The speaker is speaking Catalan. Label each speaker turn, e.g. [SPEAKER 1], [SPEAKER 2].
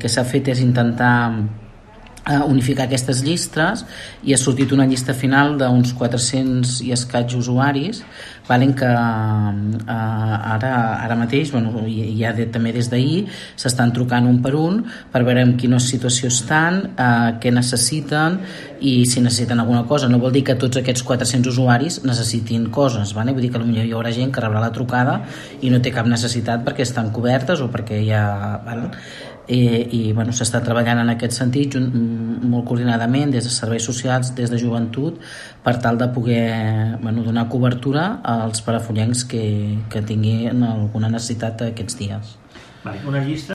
[SPEAKER 1] que s'ha fet és intentar unificar aquestes llistes, i ha sortit una llista final d'uns 400 i escaig usuaris, que ara mateix, i ja també des d'ahir, s'estan trucant un per un per veure en quina situació estan, què necessiten i si necessiten alguna cosa. No vol dir que tots aquests 400 usuaris necessitin coses, vull dir que potser hi haurà gent que rebrà la trucada i no té cap necessitat perquè estan cobertes o perquè ja... i s'està treballant en aquest sentit molt coordinadament des de serveis socials, des de joventut, per tal de poder donar cobertura als parafollencs que tinguin alguna necessitat aquests dies.
[SPEAKER 2] Una llista